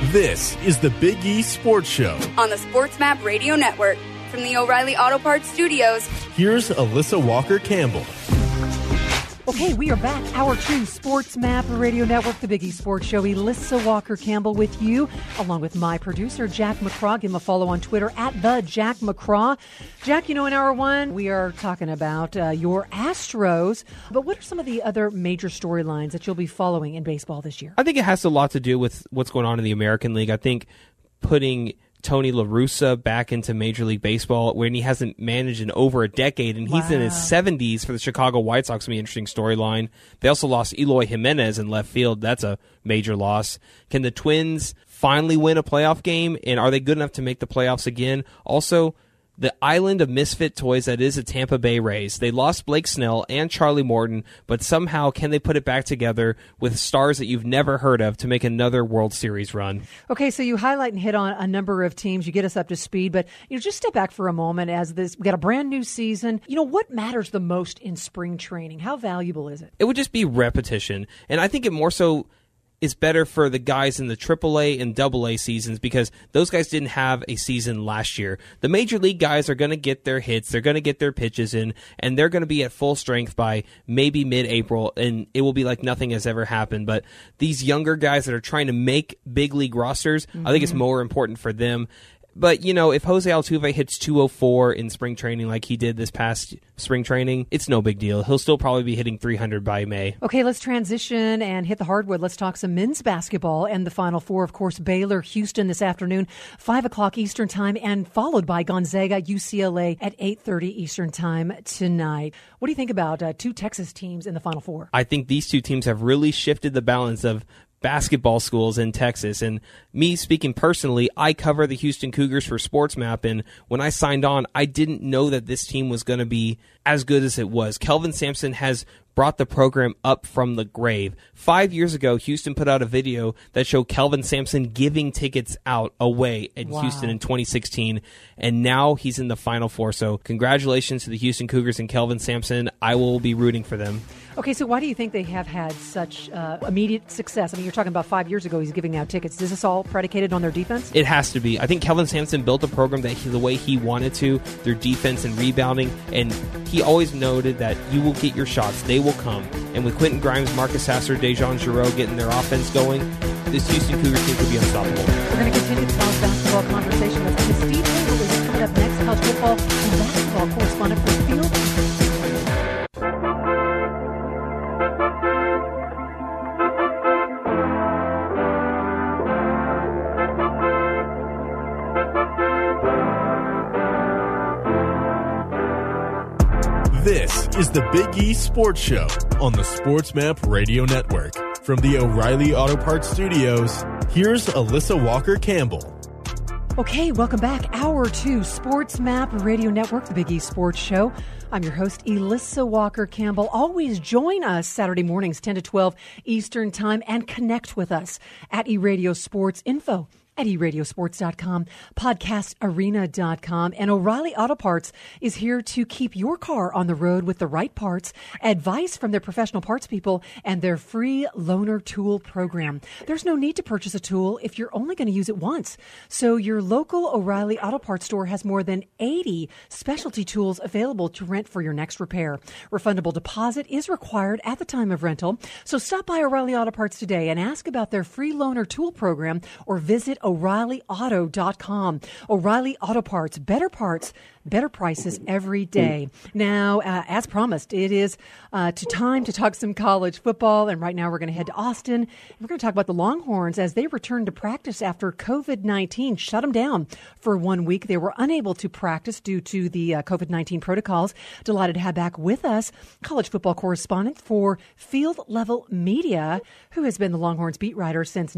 This is the Big E Sports Show on the SportsMap Radio Network. From the O'Reilly Auto Parts Studios, here's Alyssa Walker-Campbell. Okay, we are back. Hour 2, SportsMap Radio Network, the Big E Sports Show. Alyssa Walker-Campbell with you, along with my producer, Jack McCraw. Give him a follow on Twitter, @TheJackMcCraw. Jack, in Hour 1, we are talking about your Astros. But what are some of the other major storylines that you'll be following in baseball this year? I think it has a lot to do with what's going on in the American League. I think putting Tony La Russa back into Major League Baseball when he hasn't managed in over a decade, and he's in his 70s for the Chicago White Sox. Will be an interesting storyline. They also lost Eloy Jimenez in left field. That's a major loss. Can the Twins finally win a playoff game, and are they good enough to make the playoffs again? Also, the island of misfit toys that is the Tampa Bay Rays. They lost Blake Snell and Charlie Morton, but somehow can they put it back together with stars that you've never heard of to make another World Series run? Okay, so you highlight and hit on a number of teams. You get us up to speed, but just step back for a moment as we got a brand new season. What matters the most in spring training? How valuable is it? It would just be repetition, and I think it more so is better for the guys in the AAA and AA seasons because those guys didn't have a season last year. The Major League guys are going to get their hits, they're going to get their pitches in, and they're going to be at full strength by maybe mid-April, and it will be like nothing has ever happened. But these younger guys that are trying to make big league rosters, I think it's more important for them. But, if Jose Altuve hits 204 in spring training like he did this past spring training, it's no big deal. He'll still probably be hitting 300 by May. Okay, let's transition and hit the hardwood. Let's talk some men's basketball and the Final Four. Of course, Baylor, Houston this afternoon, 5 o'clock Eastern Time, and followed by Gonzaga, UCLA at 8:30 Eastern Time tonight. What do you think about two Texas teams in the Final Four? I think these two teams have really shifted the balance of basketball schools in Texas. And me speaking personally, I cover the Houston Cougars for SportsMap, and when I signed on, I didn't know that this team was going to be as good as it was. Kelvin Sampson has brought the program up from the grave. 5 years ago, Houston put out a video that showed Kelvin Sampson giving tickets out away at Houston in 2016, and now he's in the Final Four. So congratulations to the Houston Cougars and Kelvin Sampson. I will be rooting for them. Okay, so why do you think they have had such immediate success? I mean, you're talking about 5 years ago he's giving out tickets. Is this all predicated on their defense? It has to be. I think Kelvin Sampson built a program that the way he wanted to, their defense and rebounding, and he always noted that you will get your shots. They will come. And with Quentin Grimes, Marcus Sasser, Dejan Giroux getting their offense going, this Houston Cougars team could be unstoppable. We're going to continue the college basketball conversation with Steve Hale, who's coming up next, college football and basketball correspondent for Field. This is the Big E Sports Show on the SportsMap Radio Network. From the O'Reilly Auto Parts Studios, here's Alyssa Walker-Campbell. Okay, welcome back. Hour 2, SportsMap Radio Network, the Big E Sports Show. I'm your host, Alyssa Walker-Campbell. Always join us Saturday mornings, 10 to 12 Eastern Time, and connect with us at eRadio Sports Info at eradiosports.com, podcastarena.com. And O'Reilly Auto Parts is here to keep your car on the road with the right parts, advice from their professional parts people, and their free loaner tool program. There's no need to purchase a tool if you're only going to use it once. So your local O'Reilly Auto Parts store has more than 80 specialty tools available to rent for your next repair. Refundable deposit is required at the time of rental. So stop by O'Reilly Auto Parts today and ask about their free loaner tool program, or visit O'ReillyAuto.com. O'Reilly Auto Parts, better prices every day. Now, as promised, it is time to talk some college football. And right now we're going to head to Austin. We're going to talk about the Longhorns as they return to practice after COVID-19 shut them down for 1 week. They were unable to practice due to the COVID-19 protocols. Delighted to have back with us college football correspondent for Field Level Media, who has been the Longhorns beat writer since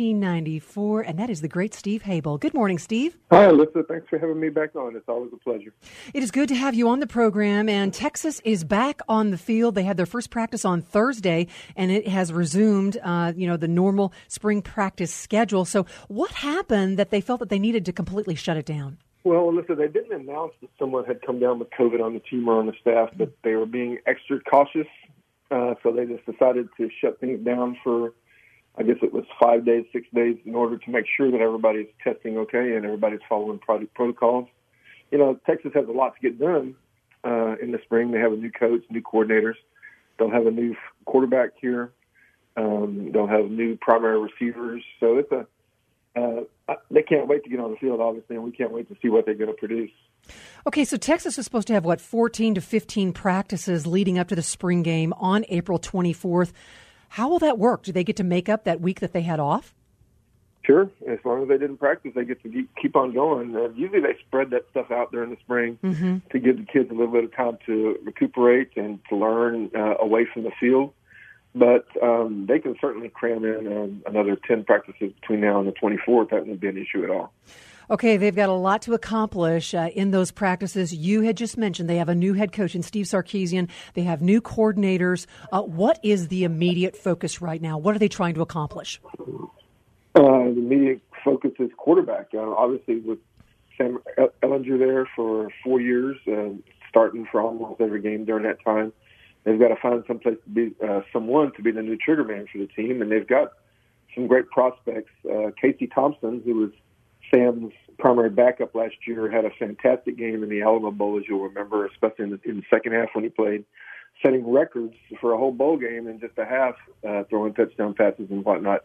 1994, and that is the great Steve Habel. Good morning, Steve. Hi, Alyssa. Thanks for having me back on. It's always a pleasure. It is good to have you on the program, and Texas is back on the field. They had their first practice on Thursday, and it has resumed, the normal spring practice schedule. So what happened that they felt that they needed to completely shut it down? Well, Alyssa, they didn't announce that someone had come down with COVID on the team or on the staff, but they were being extra cautious. So they just decided to shut things down for I guess it was 5 days, 6 days, in order to make sure that everybody's testing okay and everybody's following protocols. You know, Texas has a lot to get done in the spring. They have a new coach, new coordinators. They'll have a new quarterback here. They'll have new primary receivers. So they can't wait to get on the field, obviously, and we can't wait to see what they're going to produce. Okay, so Texas is supposed to have, 14 to 15 practices leading up to the spring game on April 24th. How will that work? Do they get to make up that week that they had off? Sure. As long as they didn't practice, they get to keep on going. Usually they spread that stuff out during the spring to give the kids a little bit of time to recuperate and to learn away from the field. But they can certainly cram in another 10 practices between now and the 24th. That wouldn't be an issue at all. Okay, they've got a lot to accomplish in those practices. You had just mentioned they have a new head coach in Steve Sarkisian. They have new coordinators. What is the immediate focus right now? What are they trying to accomplish? The immediate focus is quarterback. Obviously, with Sam Ehlinger there for 4 years, starting for almost every game during that time, they've got to find someone to be the new trigger man for the team, and they've got some great prospects. Casey Thompson, who was Sam's primary backup last year, had a fantastic game in the Alamo Bowl, as you'll remember, especially in the second half when he played, setting records for a whole bowl game in just a half, throwing touchdown passes and whatnot.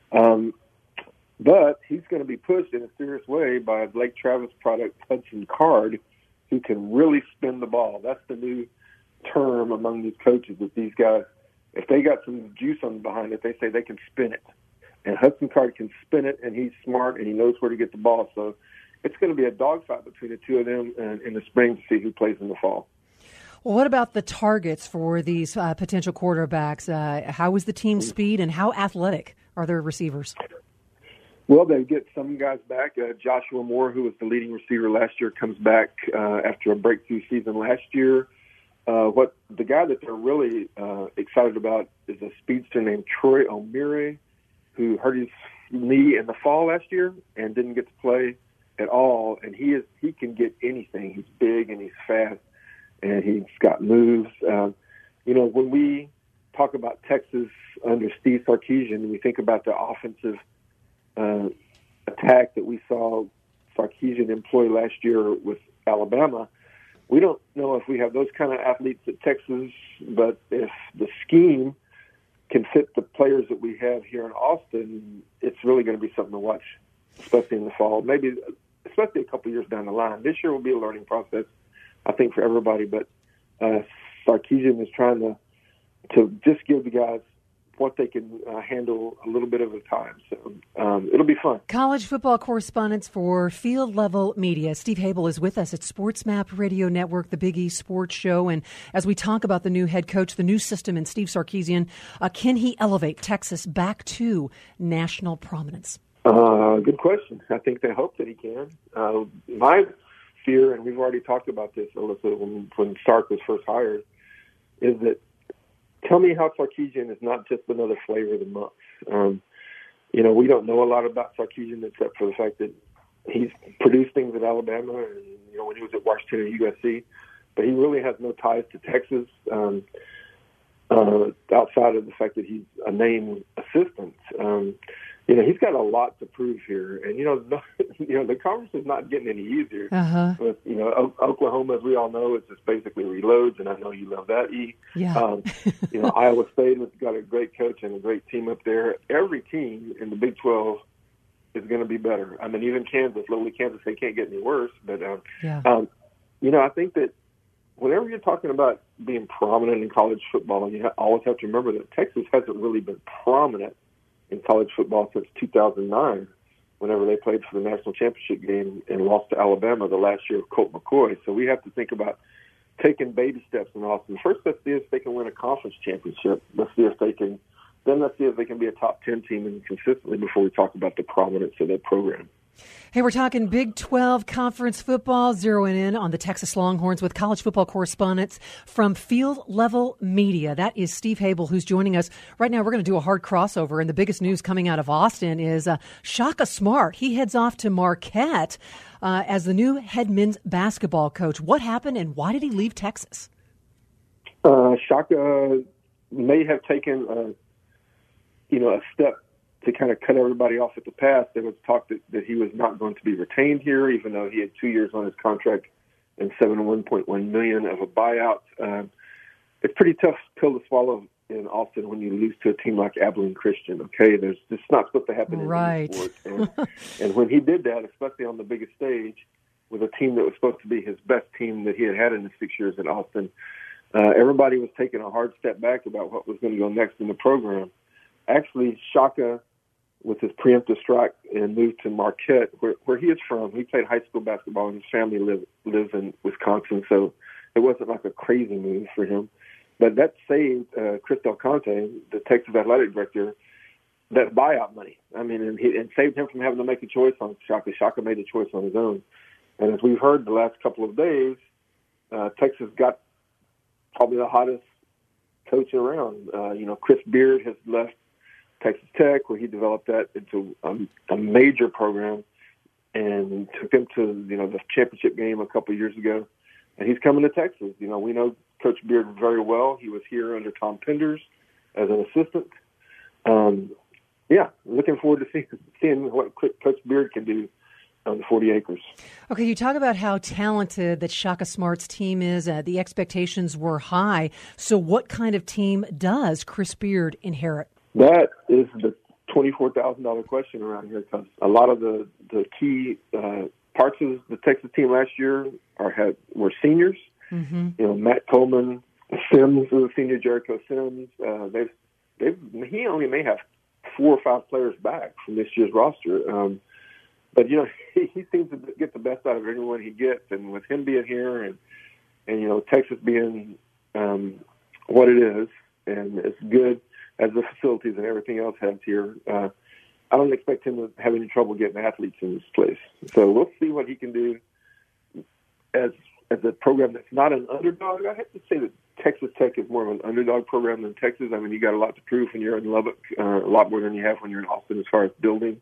But he's going to be pushed in a serious way by Blake Travis product Hudson Card, who can really spin the ball. That's the new term among these coaches, that these guys, if they got some juice on behind it, they say they can spin it. And Hudson Card can spin it, and he's smart, and he knows where to get the ball. So it's going to be a dogfight between the two of them in the spring to see who plays in the fall. Well, what about the targets for these potential quarterbacks? How is the team speed, and how athletic are their receivers? Well, they get some guys back. Joshua Moore, who was the leading receiver last year, comes back after a breakthrough season last year. The guy that they're really excited about is a speedster named Troy O'Meara, who hurt his knee in the fall last year and didn't get to play at all. And he can get anything. He's big and he's fast and he's got moves. When we talk about Texas under Steve Sarkisian, we think about the offensive attack that we saw Sarkisian employ last year with Alabama. We don't know if we have those kind of athletes at Texas, but if the scheme can fit the players that we have here in Austin, it's really going to be something to watch, especially in the fall, maybe especially a couple of years down the line. This year will be a learning process, I think, for everybody, but Sarkisian is trying to just give the guys what they can handle a little bit of a time. So it'll be fun. College football correspondent for Field Level Media, Steve Habel, is with us at SportsMap Radio Network, the Big East Sports Show. And as we talk about the new head coach, the new system, and Steve Sarkisian, can he elevate Texas back to national prominence? Good question. I think they hope that he can. My fear, and we've already talked about this, Alyssa, when Sark was first hired, is that tell me how Sarkisian is not just another flavor of the month. We don't know a lot about Sarkisian except for the fact that he's produced things at Alabama and, when he was at Washington and USC, but he really has no ties to Texas outside of the fact that he's a named assistant. He's got a lot to prove here, and the conference is not getting any easier. With Oklahoma, as we all know, it's just basically reloads, and I know you love that. Yeah. Iowa State has got a great coach and a great team up there. Every team in the Big 12 is going to be better. I mean, even Kansas, lowly Kansas, they can't get any worse. But I think that whenever you're talking about being prominent in college football, you always have to remember that Texas hasn't really been prominent in college football since 2009, whenever they played for the national championship game and lost to Alabama the last year of Colt McCoy. So we have to think about taking baby steps in Austin. First, let's see if they can win a conference championship. Let's see if they can be a top 10 team and consistently before we talk about the prominence of their program. Hey, we're talking Big 12 conference football, zeroing in on the Texas Longhorns with college football correspondents from Field Level Media. That is Steve Habel, who's joining us. Right now, we're going to do a hard crossover, and the biggest news coming out of Austin is Shaka Smart. He heads off to Marquette as the new head men's basketball coach. What happened, and why did he leave Texas? Shaka may have taken a step to kind of cut everybody off at the pass, there was talk that he was not going to be retained here, even though he had 2 years on his contract and $71.1 million of a buyout. It's pretty tough pill to swallow in Austin when you lose to a team like Abilene Christian. Okay, there's just not supposed to happen in any sport. And when he did that, especially on the biggest stage, with a team that was supposed to be his best team that he had in the 6 years at Austin, everybody was taking a hard step back about what was going to go next in the program. Actually, Shaka, with his preemptive strike, and moved to Marquette, where he is from. He played high school basketball, and his family lives in Wisconsin, so it wasn't like a crazy move for him. But that saved Chris Del Conte, the Texas athletic director, that buyout money. I mean, and saved him from having to make a choice on Shaka. Shaka made a choice on his own. And as we've heard the last couple of days, Texas got probably the hottest coach around. Chris Beard has left Texas Tech, where he developed that into a major program and took them to, the championship game a couple of years ago. And he's coming to Texas. We know Coach Beard very well. He was here under Tom Penders as an assistant. Looking forward to seeing what Coach Beard can do on the 40 acres. Okay, you talk about how talented that Shaka Smart's team is. The expectations were high. So what kind of team does Chris Beard inherit? That is the $24,000 question around here, because a lot of the key parts of the Texas team last year were seniors. Mm-hmm. Matt Coleman, Sims was a senior, Jericho Sims. He only may have 4 or 5 players back from this year's roster. But he seems to get the best out of anyone he gets, and with him being here and Texas being what it is, and as good as the facilities and everything else has here, I don't expect him to have any trouble getting athletes in this place. So we'll see what he can do as a program that's not an underdog. I have to say that Texas Tech is more of an underdog program than Texas. I mean, you got a lot to prove when you're in Lubbock, a lot more than you have when you're in Austin as far as building.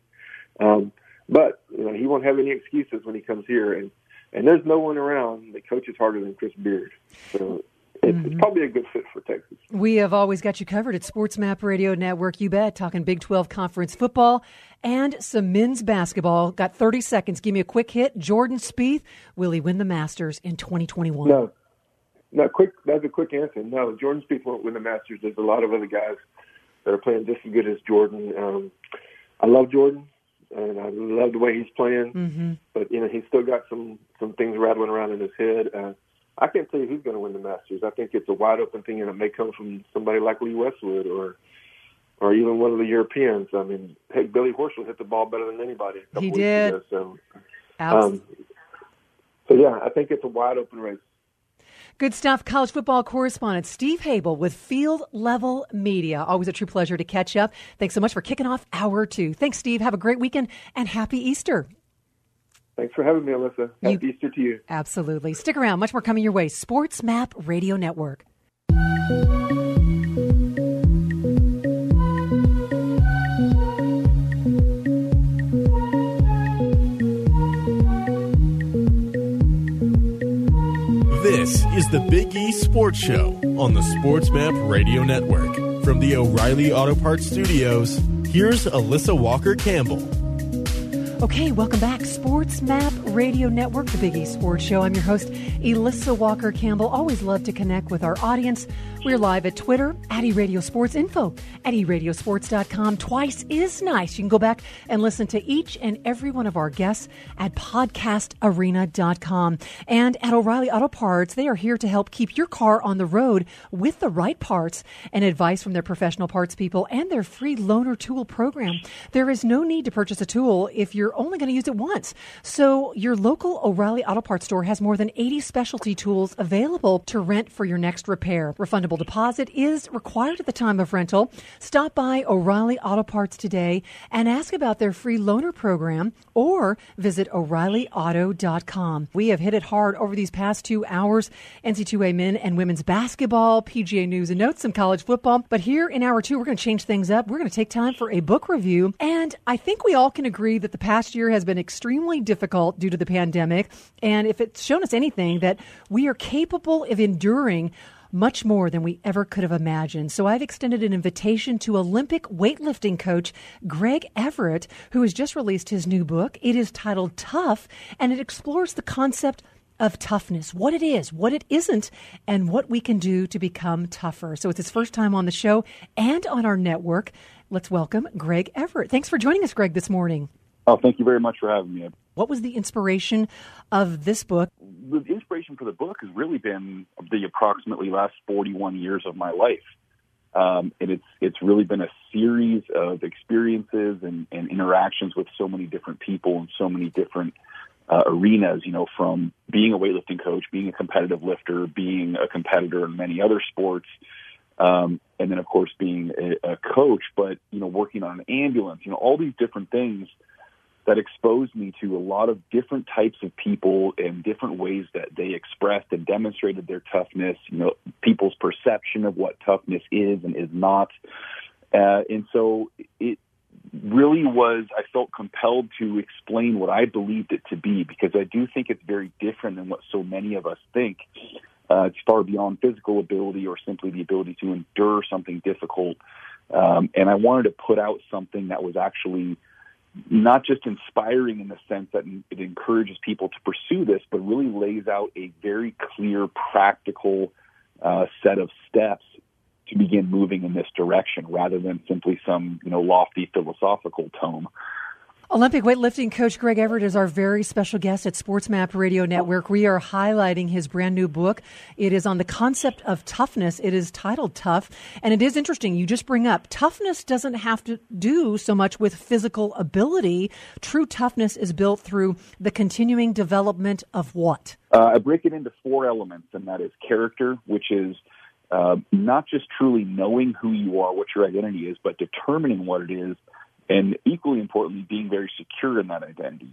But he won't have any excuses when he comes here, and there's no one around that coaches harder than Chris Beard. So it's probably a good fit for Texas. We have always got you covered at Sports Map Radio Network. You bet. Talking Big 12 Conference football and some men's basketball. Got 30 seconds. Give me a quick hit. Jordan Spieth, will he win the Masters in 2021? No. Quick. That's a quick answer. No, Jordan Spieth won't win the Masters. There's a lot of other guys that are playing just as good as Jordan. I love Jordan, and I love the way he's playing. Mm-hmm. But he's still got some things rattling around in his head. I can't tell you who's going to win the Masters. I think it's a wide open thing, and it may come from somebody like Lee Westwood or even one of the Europeans. I mean, heck, Billy Horschel hit the ball better than anybody. He did. Ago, so I think it's a wide open race. Good stuff. College football correspondent Steve Habel with Field Level Media. Always a true pleasure to catch up. Thanks so much for kicking off Hour 2. Thanks, Steve. Have a great weekend and happy Easter. Thanks for having me, Alyssa. Happy Easter to you. Absolutely. Stick around. Much more coming your way. Sports Map Radio Network. This is the Big E Sports Show on the Sports Map Radio Network. From the O'Reilly Auto Parts Studios, here's Alyssa Walker-Campbell. Okay, welcome back. Sports Map Radio Network, the Big E Sports Show. I'm your host, Alyssa Walker-Campbell. Always love to connect with our audience. We're live at Twitter, at eRadioSports, info at eRadioSports.com. Twice is nice. You can go back and listen to each and every one of our guests at podcastarena.com. And at O'Reilly Auto Parts, they are here to help keep your car on the road with the right parts and advice from their professional parts people and their free loaner tool program. There is no need to purchase a tool if you're only going to use it once. So your local O'Reilly Auto Parts store has more than 80 specialty tools available to rent for your next repair. Refundable deposit is required at the time of rental. Stop by O'Reilly Auto Parts today and ask about their free loaner program or visit O'ReillyAuto.com. We have hit it hard over these past 2 hours. NCAA men and women's basketball, PGA news and notes, some college football. But here in hour 2, we're going to change things up. We're going to take time for a book review. And I think we all can agree that the past year has been extremely difficult due to the pandemic. And if it's shown us anything, that we are capable of enduring much more than we ever could have imagined. So I've extended an invitation to Olympic weightlifting coach Greg Everett, who has just released his new book. It is titled Tough, and it explores the concept of toughness, what it is, what it isn't, and what we can do to become tougher. So it's his first time on the show and on our network. Let's welcome Greg Everett. Thanks for joining us, Greg, this morning. Oh, thank you very much for having me. What was the inspiration of this book? The inspiration for the book has really been the approximately last 41 years of my life. And it's really been a series of experiences and interactions with so many different people and so many different arenas, from being a weightlifting coach, being a competitive lifter, being a competitor in many other sports, and then, of course, being a coach, but, working on an ambulance, all these different things that exposed me to a lot of different types of people and different ways that they expressed and demonstrated their toughness, people's perception of what toughness is and is not. And so it really was, I felt compelled to explain what I believed it to be, because I do think it's very different than what so many of us think. It's far beyond physical ability or simply the ability to endure something difficult. And I wanted to put out something that was actually not just inspiring in the sense that it encourages people to pursue this, but really lays out a very clear, practical set of steps to begin moving in this direction, rather than simply some, lofty philosophical tome. Olympic weightlifting coach Greg Everett is our very special guest at SportsMap Radio Network. We are highlighting his brand new book. It is on the concept of toughness. It is titled Tough. And it is interesting. You just bring up toughness doesn't have to do so much with physical ability. True toughness is built through the continuing development of what? I break it into 4 elements, and that is character, which is not just truly knowing who you are, what your identity is, but determining what it is. And equally importantly, being very secure in that identity.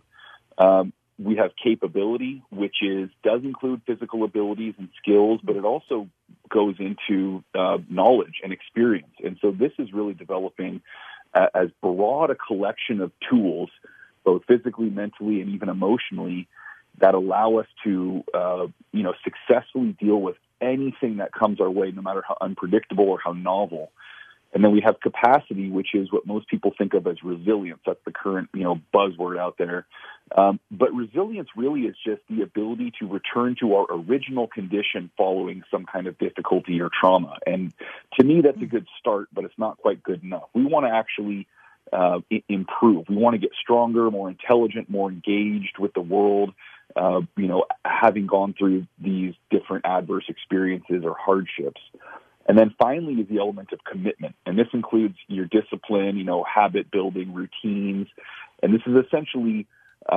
We have capability, which does include physical abilities and skills, but it also goes into knowledge and experience. And so this is really developing as broad a collection of tools, both physically, mentally, and even emotionally, that allow us to, successfully deal with anything that comes our way, no matter how unpredictable or how novel. And then we have capacity, which is what most people think of as resilience. That's the current, buzzword out there. But resilience really is just the ability to return to our original condition following some kind of difficulty or trauma. And to me, that's a good start, but it's not quite good enough. We want to actually improve. We want to get stronger, more intelligent, more engaged with the world, having gone through these different adverse experiences or hardships. And then finally is the element of commitment. And this includes your discipline, habit building, routines. And this is essentially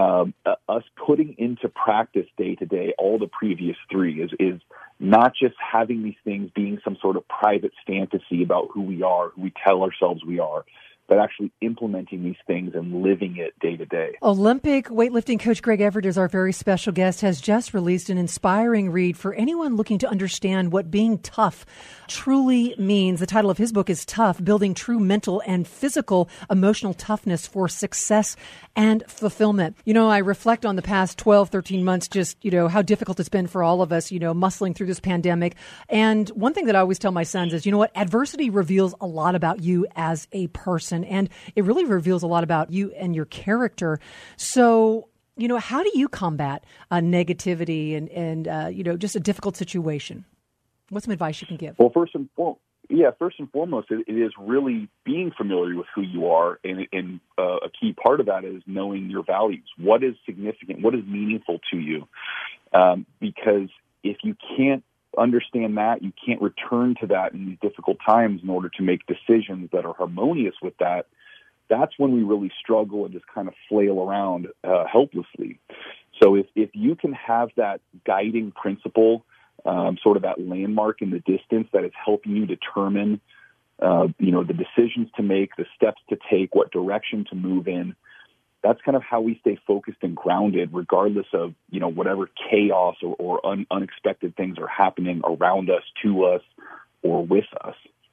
us putting into practice day to day all the previous 3 is not just having these things being some sort of private fantasy about who we are, who we tell ourselves we are, but actually implementing these things and living it day to day. Olympic weightlifting coach Greg Everett is our very special guest, has just released an inspiring read for anyone looking to understand what being tough truly means. The title of his book is Tough, Building True Mental and Physical Emotional Toughness for Success and Fulfillment. I reflect on the past 12, 13 months, just, how difficult it's been for all of us, muscling through this pandemic. And one thing that I always tell my sons is, adversity reveals a lot about you as a person. And it really reveals a lot about you and your character. So, how do you combat negativity and just a difficult situation? What's some advice you can give? Well, first and foremost, it is really being familiar with who you are. And a key part of that is knowing your values. What is significant? What is meaningful to you? Because if you can't understand that, you can't return to that in these difficult times in order to make decisions that are harmonious with that. That's when we really struggle and just kind of flail around helplessly. So if you can have that guiding principle, sort of that landmark in the distance that is helping you determine, the decisions to make, the steps to take, what direction to move in, that's kind of how we stay focused and grounded, regardless of, whatever chaos or unexpected things are happening around us, to us, or with us.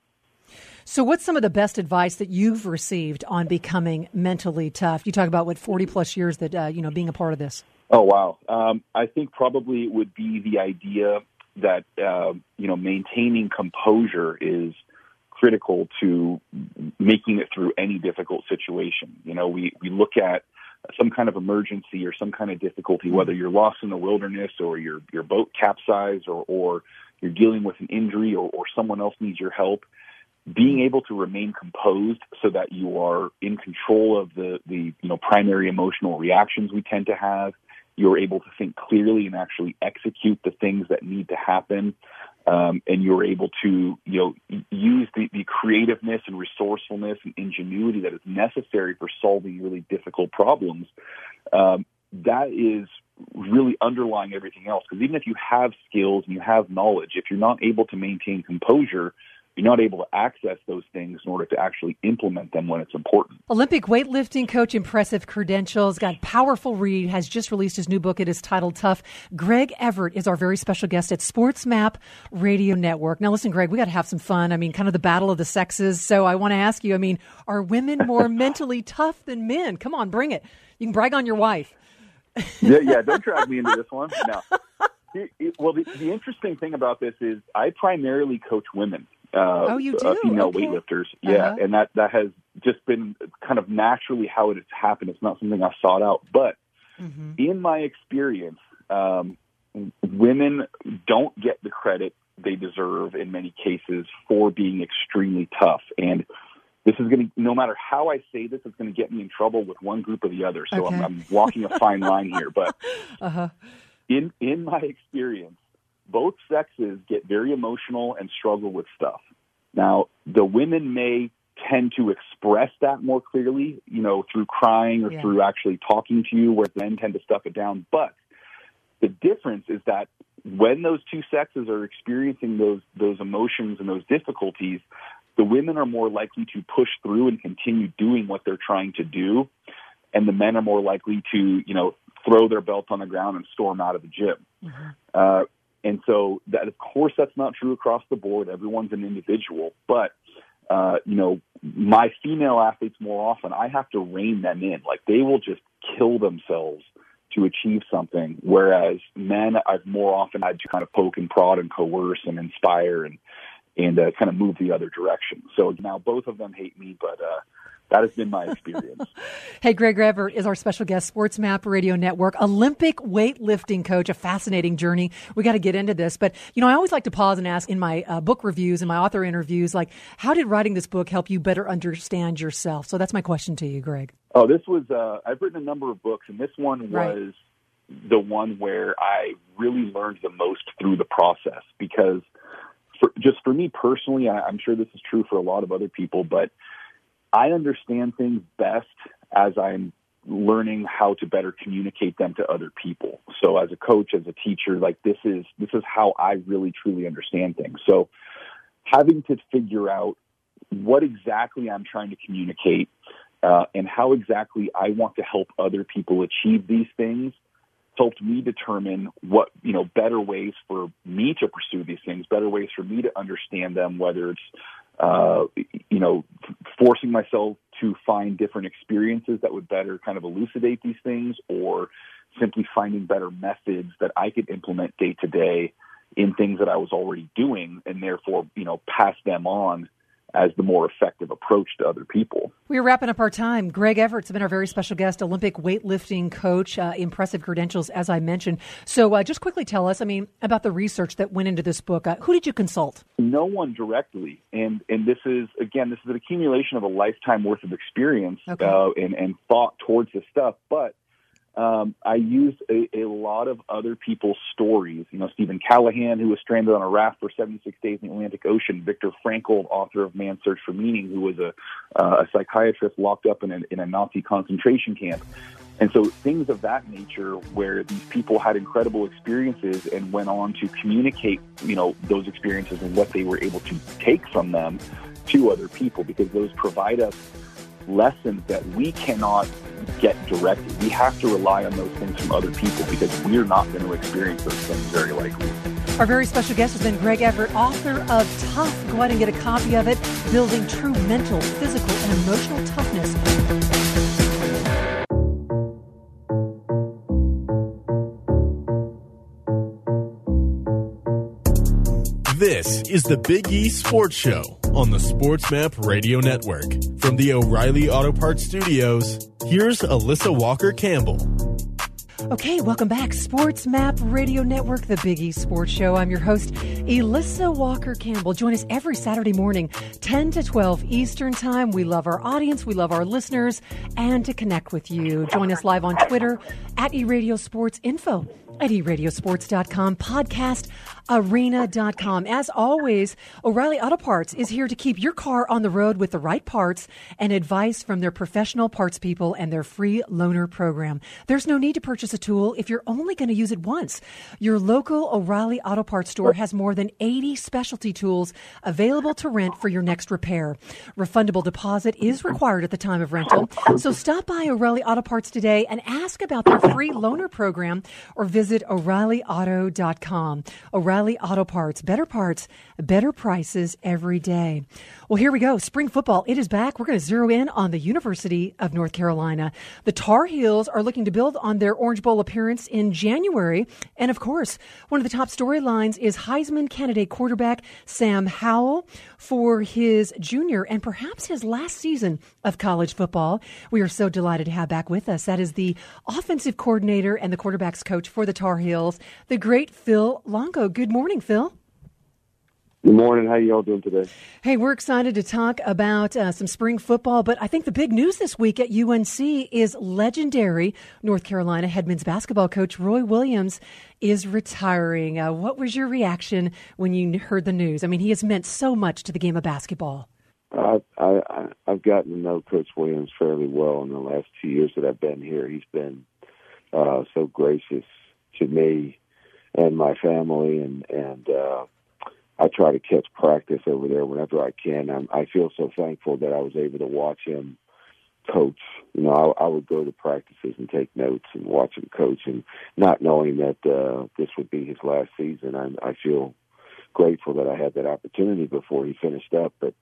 So what's some of the best advice that you've received on becoming mentally tough? You talk about 40 plus years that, being a part of this. Oh, wow. I think probably it would be the idea that maintaining composure is critical to making it through any difficult situation. We look at some kind of emergency or some kind of difficulty, whether you're lost in the wilderness or your boat capsized or you're dealing with an injury or someone else needs your help. Being able to remain composed so that you are in control of the primary emotional reactions we tend to have. You're able to think clearly and actually execute the things that need to happen. And you're able to, use the creativeness and resourcefulness and ingenuity that is necessary for solving really difficult problems. That is really underlying everything else. Because even if you have skills and you have knowledge, if you're not able to maintain composure, you're not able to access those things in order to actually implement them when it's important. Olympic weightlifting coach, impressive credentials, got powerful read, has just released his new book. It is titled Tough. Greg Everett is our very special guest at SportsMap Radio Network. Now listen, Greg, we got to have some fun. Kind of the battle of the sexes. So I want to ask you, are women more mentally tough than men? Come on, bring it. You can brag on your wife. Yeah, don't drag me into this one. No. Well, the interesting thing about this is I primarily coach women. You do? Female okay. weightlifters. Yeah, and that has just been kind of naturally how it has happened. It's not something I sought out. But in my experience, women don't get the credit they deserve in many cases for being extremely tough. And this is going to, no matter how I say this, it's going to get me in trouble with one group or the other. So okay. I'm walking a fine line here. But in my experience, both sexes get very emotional and struggle with stuff. Now, the women may tend to express that more clearly, through crying or through actually talking to you, whereas men tend to stuff it down. But the difference is that when those two sexes are experiencing those emotions and those difficulties, the women are more likely to push through and continue doing what they're trying to do, and the men are more likely to, throw their belt on the ground and storm out of the gym. And so that, of course, that's not true across the board. Everyone's an individual. But, my female athletes more often, I have to rein them in. Like, they will just kill themselves to achieve something, whereas men, I've more often had to kind of poke and prod and coerce and inspire and kind of move the other direction. So now both of them hate me, but that has been my experience. Hey, Greg Everett is our special guest, SportsMap Radio Network, Olympic weightlifting coach, a fascinating journey. We got to get into this. But, I always like to pause and ask in my book reviews and my author interviews, like, how did writing this book help you better understand yourself? So that's my question to you, Greg. Oh, this was, I've written a number of books, and this one was the one where I really learned the most through the process. Because for me personally, I'm sure this is true for a lot of other people, but I understand things best as I'm learning how to better communicate them to other people. So as a coach, as a teacher, like this is how I really truly understand things. So having to figure out what exactly I'm trying to communicate and how exactly I want to help other people achieve these things helped me determine what, better ways for me to pursue these things, better ways for me to understand them, whether it's forcing myself to find different experiences that would better kind of elucidate these things, or simply finding better methods that I could implement day to day in things that I was already doing, and therefore, pass them on as the more effective approach to other people. We're wrapping up our time. Greg Everett's been our very special guest, Olympic weightlifting coach, impressive credentials, as I mentioned. So just quickly tell us, about the research that went into this book. Who did you consult? No one directly. And this is an accumulation of a lifetime worth of experience and thought towards this stuff. But I used a lot of other people's stories. Stephen Callahan, who was stranded on a raft for 76 days in the Atlantic Ocean. Viktor Frankl, author of Man's Search for Meaning, who was a psychiatrist locked up in a Nazi concentration camp. And so things of that nature, where these people had incredible experiences and went on to communicate, those experiences and what they were able to take from them to other people, because those provide us lessons that we cannot get directly. We have to rely on those things from other people, because we're not going to experience those things very likely. Our very special guest has been Greg Everett, author of Tough. Go ahead and get a copy of it, Building True Mental, Physical, and Emotional Toughness. This is the Big E Sports Show on the Sports Map Radio Network. From the O'Reilly Auto Parts Studios, here's Alyssa Walker-Campbell. Okay, welcome back. Sports Map Radio Network, the Big E Sports Show. I'm your host, Alyssa Walker-Campbell. Join us every Saturday morning, 10 to 12 Eastern Time. We love our audience, we love our listeners, and to connect with you. Join us live on Twitter at eRadioSportsInfo at eRadioSports.com, podcastaRena.com. As always, O'Reilly Auto Parts is here to keep your car on the road with the right parts and advice from their professional parts people and their free loaner program. There's no need to purchase a tool if you're only going to use it once. Your local O'Reilly Auto Parts store has more than 80 specialty tools available to rent for your next repair. Refundable deposit is required at the time of rental, so stop by O'Reilly Auto Parts today and ask about their free loaner program or visit O'ReillyAuto.com. O'Reilly Auto Parts, better prices every day. Well, here we go. Spring football, it is back. We're going to zero in on the University of North Carolina. The Tar Heels are looking to build on their Orange Bowl appearance in January. And of course, one of the top storylines is Heisman candidate quarterback Sam Howell for his junior and perhaps his last season of college football. We are so delighted to have back with us. That is the offensive coordinator and the quarterback's coach for the Tar Heels, the great Phil Longo. Good morning, Phil. Good morning. How you all doing today? Hey, we're excited to talk about some spring football, but I think the big news this week at UNC is legendary North Carolina head men's basketball coach Roy Williams is retiring. What was your reaction when you heard the news? I mean, he has meant so much to the game of basketball. I've gotten to know Coach Williams fairly well in the last 2 years that I've been here. He's been so gracious to me and my family, and I try to catch practice over there whenever I can. I feel so thankful that I was able to watch him coach. You know, I would go to practices and take notes and watch him coach, and not knowing that this would be his last season, I feel grateful that I had that opportunity before he finished up. But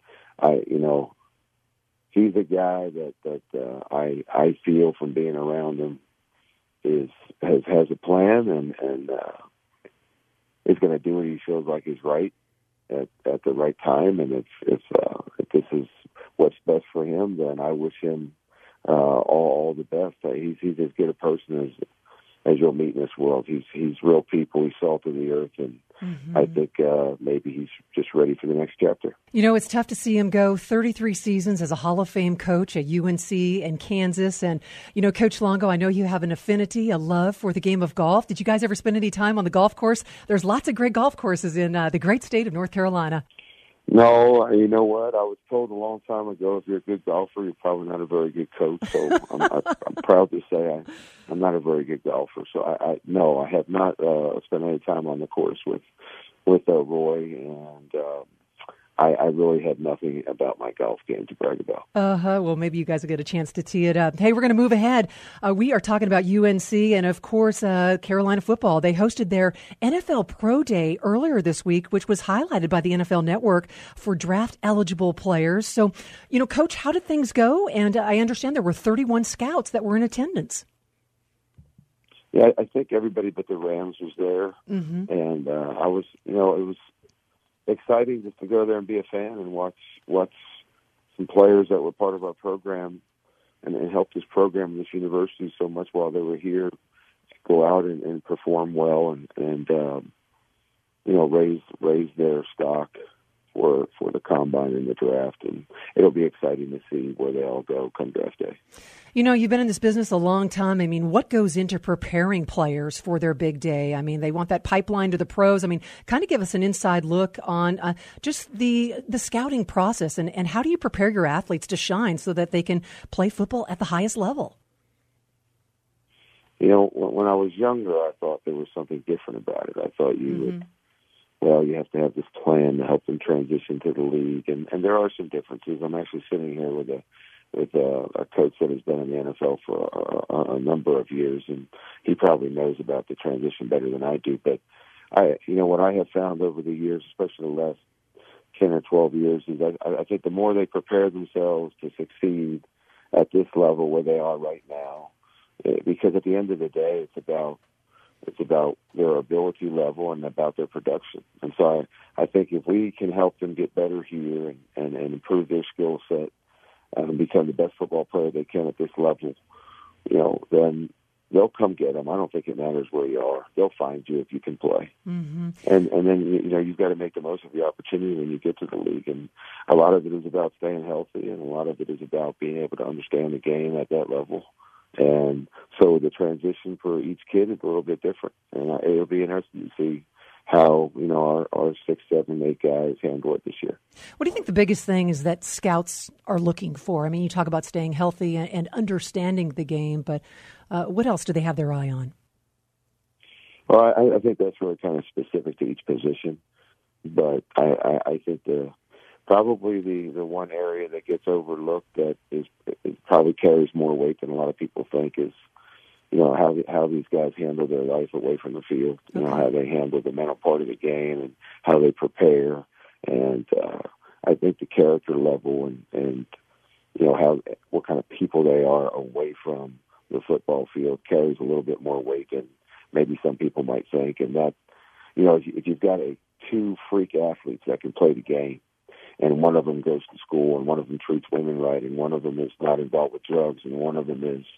he's a guy that I feel from being around him has a plan and is going to do what he feels like is right at the right time. And if this is what's best for him, then I wish him all the best. He's as good a person as you'll meet in this world. He's real people. He's salt of the earth, and I think maybe he's just ready for the next chapter. You know, it's tough to see him go 33 seasons as a Hall of Fame coach at UNC and Kansas. And, Coach Longo, I know you have an affinity, a love for the game of golf. Did you guys ever spend any time on the golf course? There's lots of great golf courses in the great state of North Carolina. No, you know what? I was told a long time ago, if you're a good golfer, you're probably not a very good coach. So I'm proud to say I'm not a very good golfer. So I have not spent any time on the course with Roy, and I really had nothing about my golf game to brag about. Well, maybe you guys will get a chance to tee it up. Hey, we're going to move ahead. We are talking about UNC and, of course, Carolina football. They hosted their NFL Pro Day earlier this week, which was highlighted by the NFL Network for draft-eligible players. So, Coach, how did things go? And I understand there were 31 scouts that were in attendance. Yeah, I think everybody but the Rams was there. And I was, it was exciting just to go there and be a fan and watch some players that were part of our program and helped this program, this university so much while they were here, to go out and perform well and raise their stock for the combine and the draft. And it'll be exciting to see where they all go come draft day. You've been in this business a long time. I mean, what goes into preparing players for their big day? I mean, they want that pipeline to the pros. I mean, kind of give us an inside look on just the scouting process and how do you prepare your athletes to shine so that they can play football at the highest level? When I was younger, I thought there was something different about it. I thought you have to have this plan to help them transition to the league. And there are some differences. I'm actually sitting here with a coach that has been in the NFL for a number of years, and he probably knows about the transition better than I do. But what I have found over the years, especially the last 10 or 12 years, is I think the more they prepare themselves to succeed at this level where they are right now, because at the end of the day, it's about It's about their ability level and about their production. And so I think if we can help them get better here and improve their skill set and become the best football player they can at this level, then they'll come get them. I don't think it matters where you are. They'll find you if you can play. Mm-hmm. And then, you've got to make the most of the opportunity when you get to the league. And a lot of it is about staying healthy, and a lot of it is about being able to understand the game at that level. And so the transition for each kid is a little bit different. And it'll be interesting to see how, our 6, 7, 8 guys handle it this year. What do you think the biggest thing is that scouts are looking for? I mean, you talk about staying healthy and understanding the game, but what else do they have their eye on? Well, I think that's really kind of specific to each position. But I think probably the one area that gets overlooked that is probably carries more weight than a lot of people think is, how these guys handle their life away from the field, how they handle the mental part of the game and how they prepare. And I think the character level and what kind of people they are away from the football field carries a little bit more weight than maybe some people might think. And that, if you've got 2 freak athletes that can play the game, and one of them goes to school, and one of them treats women right, and one of them is not involved with drugs, and one of them is,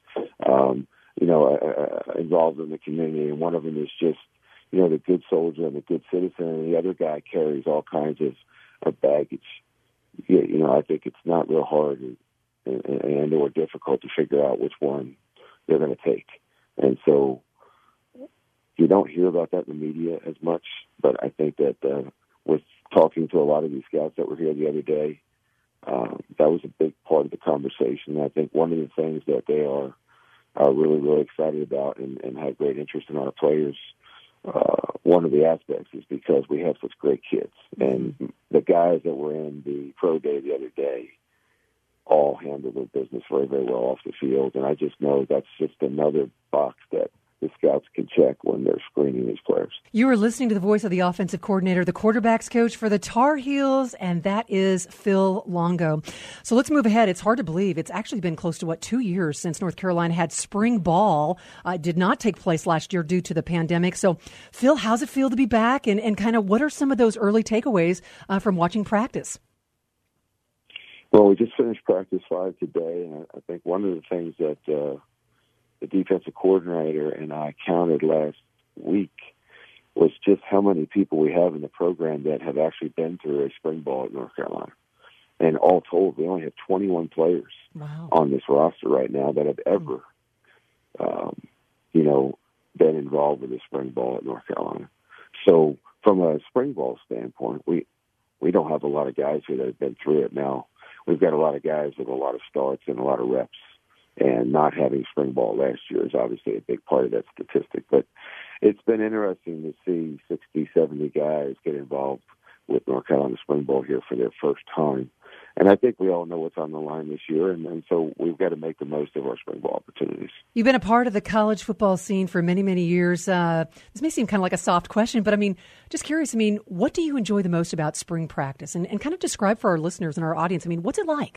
involved in the community, and one of them is just, the good soldier and the good citizen, and the other guy carries all kinds of baggage. I think it's not real hard and or difficult to figure out which one they're going to take. And so you don't hear about that in the media as much, but I think that with talking to a lot of these scouts that were here the other day, that was a big part of the conversation. I think one of the things that they are really, really excited about and have great interest in our players, one of the aspects is because we have such great kids. And the guys that were in the pro day the other day all handle their business very, very well off the field. And I just know that's just another box that the scouts can check when they're screening these players. You are listening to the voice of the offensive coordinator, the quarterbacks coach for the Tar Heels, and that is Phil Longo. So let's move ahead. It's hard to believe. It's actually been close to, 2 years since North Carolina had spring ball. It did not take place last year due to the pandemic. So, Phil, how's it feel to be back? And kind of what are some of those early takeaways from watching practice? Well, we just finished practice 5 today, and I think one of the things that the defensive coordinator and I counted last week was just how many people we have in the program that have actually been through a spring ball at North Carolina. And all told, we only have 21 players on this roster right now that have ever, been involved with a spring ball at North Carolina. So from a spring ball standpoint, we don't have a lot of guys here that have been through it. Now, we've got a lot of guys with a lot of starts and a lot of reps. And not having spring ball last year is obviously a big part of that statistic. But it's been interesting to see 60, 70 guys get involved with North Carolina spring ball here for their first time. And I think we all know what's on the line this year, and so we've got to make the most of our spring ball opportunities. You've been a part of the college football scene for many, many years. This may seem kind of like a soft question, but, just curious, what do you enjoy the most about spring practice? And kind of describe for our listeners and our audience, what's it like?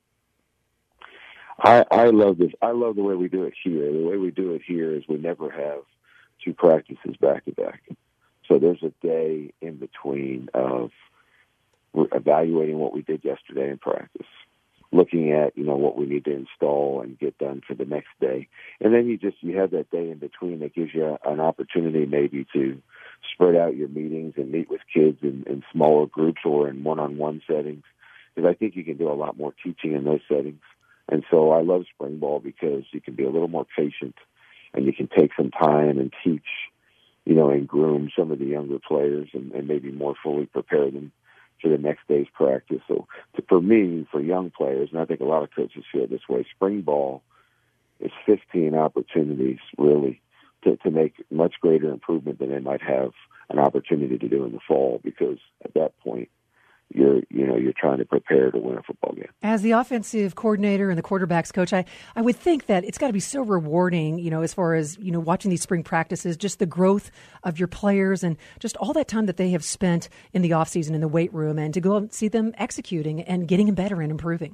I love this. I love the way we do it here. The way we do it here is we never have 2 practices back-to-back. So there's a day in between of evaluating what we did yesterday in practice, looking at, what we need to install and get done for the next day. And then you have that day in between that gives you an opportunity maybe to spread out your meetings and meet with kids in smaller groups or in one-on-one settings, because I think you can do a lot more teaching in those settings. And so I love spring ball because you can be a little more patient and you can take some time and teach, and groom some of the younger players and maybe more fully prepare them for the next day's practice. So for me, for young players, and I think a lot of coaches feel this way, spring ball is 15 opportunities really to make much greater improvement than they might have an opportunity to do in the fall, because at that point, you're trying to prepare to win a football game. As the offensive coordinator and the quarterbacks coach, I would think that it's got to be so rewarding, as far as, watching these spring practices, just the growth of your players and just all that time that they have spent in the offseason in the weight room, and to go and see them executing and getting better and improving.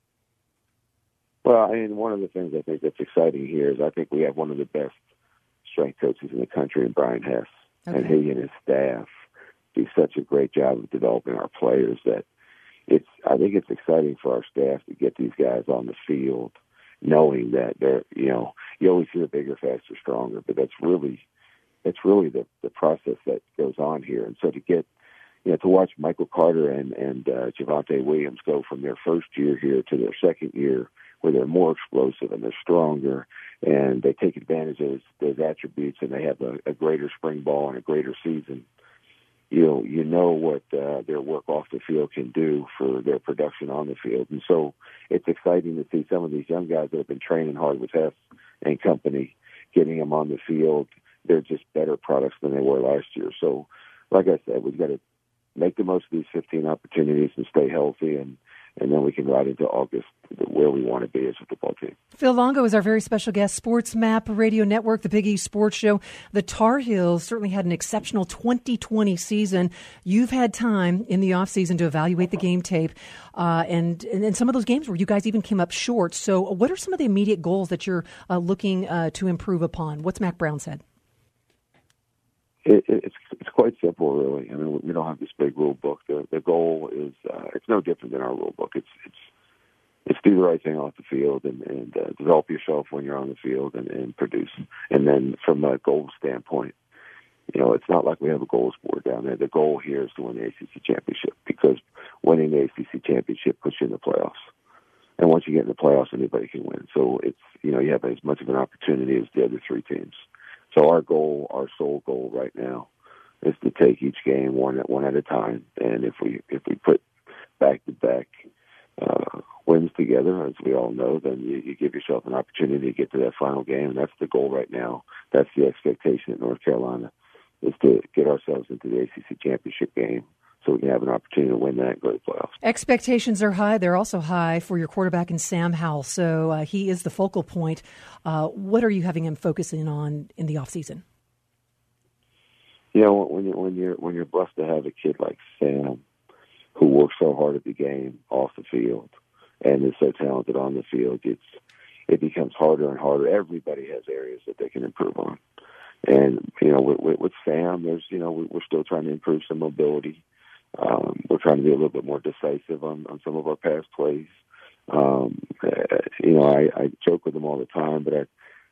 Well, one of the things I think that's exciting here is I think we have one of the best strength coaches in the country, and Brian Hess. Okay. And he and his staff do such a great job of developing our players that I think it's exciting for our staff to get these guys on the field, knowing that they're, you always hear bigger, faster, stronger, but that's really the process that goes on here. And so to get, to watch Michael Carter and Javonte Williams go from their first year here to their second year, where they're more explosive and they're stronger and they take advantage of those attributes and they have a greater spring ball and a greater season. You know what their work off the field can do for their production on the field. And so it's exciting to see some of these young guys that have been training hard with Hess and company, getting them on the field. They're just better products than they were last year. So, like I said, we've got to make the most of these 15 opportunities and stay healthy, and then we can ride into August where we want to be as a football team. Phil Longo is our very special guest. Sports Map Radio Network, the Big East Sports Show. The Tar Heels certainly had an exceptional 2020 season. You've had time in the offseason to evaluate the game tape, and some of those games where you guys even came up short. So what are some of the immediate goals that you're looking to improve upon? What's Mac Brown said? It's quite simple, really. I mean, we don't have this big rule book. The goal is it's no different than our rule book. It's do the right thing off the field and develop yourself when you're on the field and produce. And then from a goal standpoint, it's not like we have a goals board down there. The goal here is to win the ACC championship, because winning the ACC championship puts you in the playoffs. And once you get in the playoffs, anybody can win. So it's you have as much of an opportunity as the other three teams. So our sole goal right now is to take each game one at a time. And if we put back-to-back wins together, as we all know, then you give yourself an opportunity to get to that final game. And that's the goal right now. That's the expectation at North Carolina, is to get ourselves into the ACC championship game so we can have an opportunity to win that and go to the playoffs. Expectations are high. They're also high for your quarterback in Sam Howell. So he is the focal point. What are you having him focusing on in the offseason? When you're blessed to have a kid like Sam, who works so hard at the game off the field and is so talented on the field, it becomes harder and harder. Everybody has areas that they can improve on. And, with Sam, there's, we're still trying to improve some mobility. We're trying to be a little bit more decisive on some of our pass plays. I joke with him all the time, but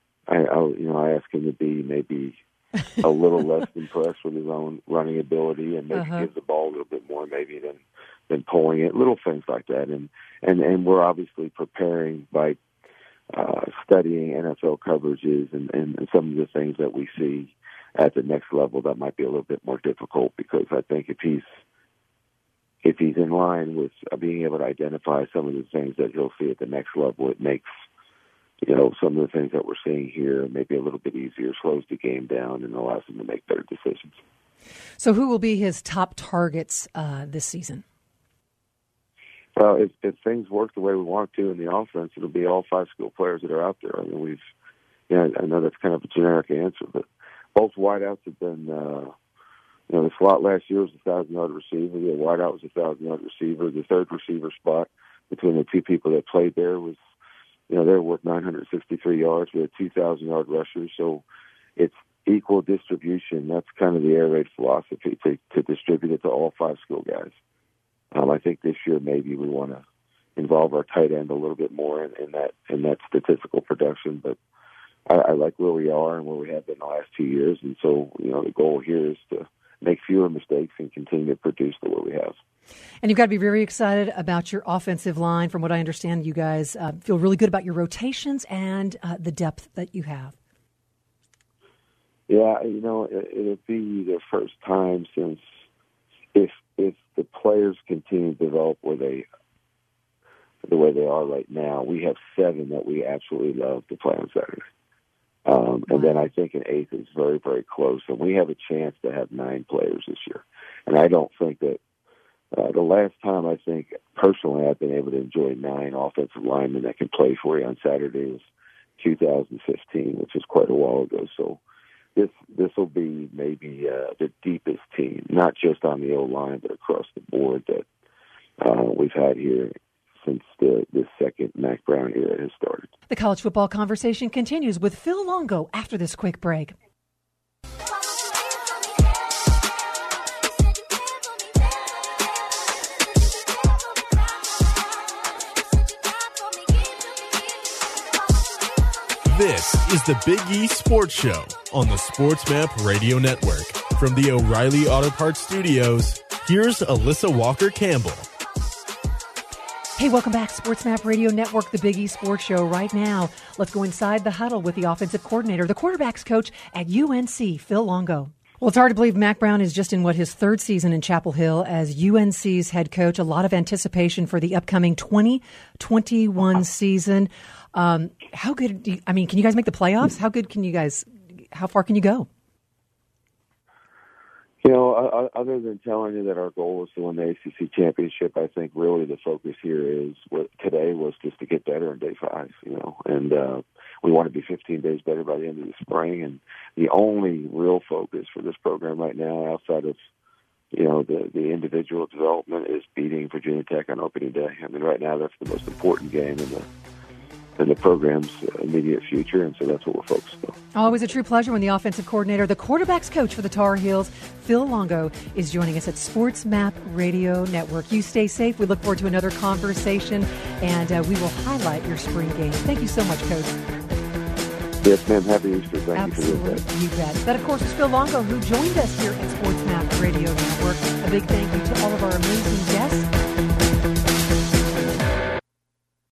I ask him to be maybe a little less impressed with his own running ability and maybe give the ball a little bit more maybe than pulling it, little things like that. And we're obviously preparing by studying NFL coverages and some of the things that we see at the next level that might be a little bit more difficult, because I think if he's in line with being able to identify some of the things that he'll see at the next level, it makes, some of the things that we're seeing here maybe a little bit easier, slows the game down, and allows him to make better decisions. So who will be his top targets this season? Well, if things work the way we want to in the offense, it'll be all 5 skill players that are out there. I mean, I know that's kind of a generic answer, but both wideouts have been, the slot last year was a 1,000-yard receiver. The wideout was a 1,000-yard receiver. The third receiver spot between the two people that played there was, they were worth 963 yards. We had 2,000-yard rushers. So it's equal distribution. That's kind of the air raid philosophy, to distribute it to all 5 skill guys. I think this year maybe we want to involve our tight end a little bit more in that statistical production. But I like where we are and where we have been the last 2 years. And so, the goal here is to make fewer mistakes and continue to produce the way we have. And you've got to be very excited about your offensive line. From what I understand, you guys feel really good about your rotations and the depth that you have. Yeah, it'll be the first time since if the players continue to develop the way they are right now, we have 7 that we absolutely love to play on Saturday. And then I think an 8th is very, very close. And we have a chance to have 9 players this year. And I don't think that the last time I think personally I've been able to enjoy 9 offensive linemen that can play for you on Saturday was 2015, which is quite a while ago. So this will be maybe the deepest team, not just on the O-line, but across the board that we've had here since the second Mac Brown era has started. The college football conversation continues with Phil Longo after this quick break. This is the Big East Sports Show on the SportsMap Radio Network. From the O'Reilly Auto Parts Studios, here's Alyssa Walker-Campbell. Hey, welcome back. SportsMap Radio Network, the Big East Sports Show. Right now, let's go inside the huddle with the offensive coordinator, the quarterback's coach at UNC, Phil Longo. Well, it's hard to believe Mack Brown is just in his third season in Chapel Hill as UNC's head coach. A lot of anticipation for the upcoming 2021 season. How good can you guys make the playoffs? How far can you go? You know, other than telling you that our goal is to win the ACC championship, I think really the focus here is today was just to get better in day 5, and we want to be 15 days better by the end of the spring. And the only real focus for this program right now, outside of, the individual development, is beating Virginia Tech on opening day. I mean, right now that's the most important game in the program's immediate future, and so that's what we're focused on. Always a true pleasure when the offensive coordinator, the quarterback's coach for the Tar Heels, Phil Longo, is joining us at SportsMap Radio Network. You stay safe. We look forward to another conversation, and we will highlight your spring game. Thank you so much, Coach. Yes, ma'am. Happy Easter. Thank Absolutely. you for this. You bet. That, of course, is Phil Longo, who joined us here at SportsMap Radio Network. A big thank you to all of our amazing guests.